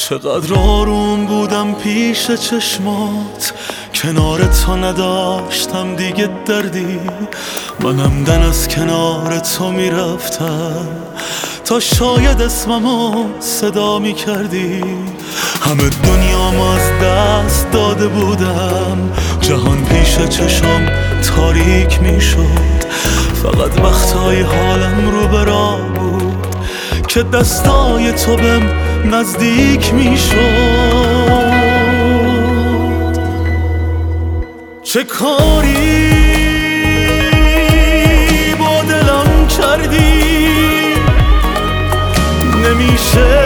چقدر آروم بودم پیش چشمات، کنار تو نداشتم دیگه دردی. منم دن از کنار تو میرفتم تا شاید اسممو صدا میکردی. همه دنیامو از دست داده بودم، جهان پیش چشم تاریک میشد. فقط وقتهای حالم رو برا بود که دستای تو بهم نزدیک میشد. چه کاری با دلم کردی، نمیشه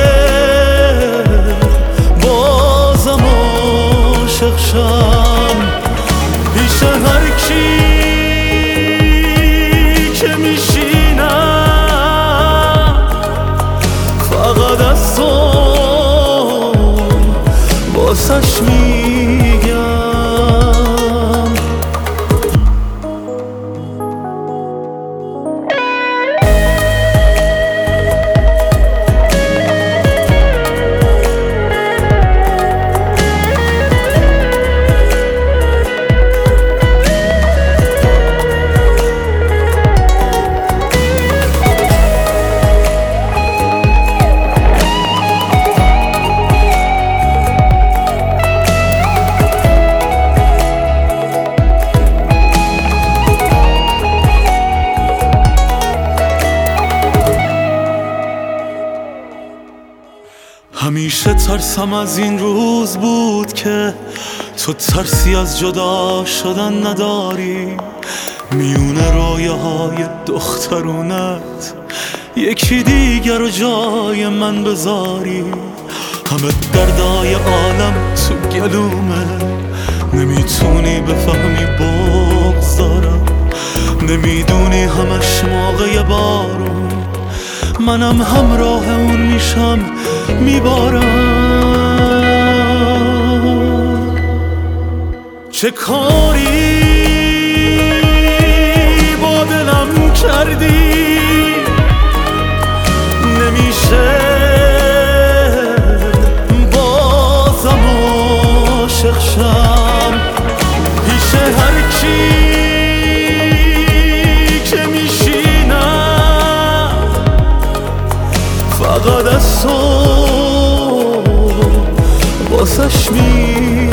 بازم عاشق شم پیش هر کی که میشینم. فقط از تو واسش میگم. همیشه ترسم از این روز بود که تو ترسی از جدا شدن نداری. میونه رویاهای دخترونت یکی دیگر رو جای من بذاری. همه دردای عالم تو گلومه، نمیتونی بفهمی بغض دارم. نمیدونی همش موقع بارون منم همراه اون میشم میبارم. چه کاری با دلم کردی، نمیشه بازم عاشق شم پیش هر کی که میشینم. فقط از تو واسش میگم.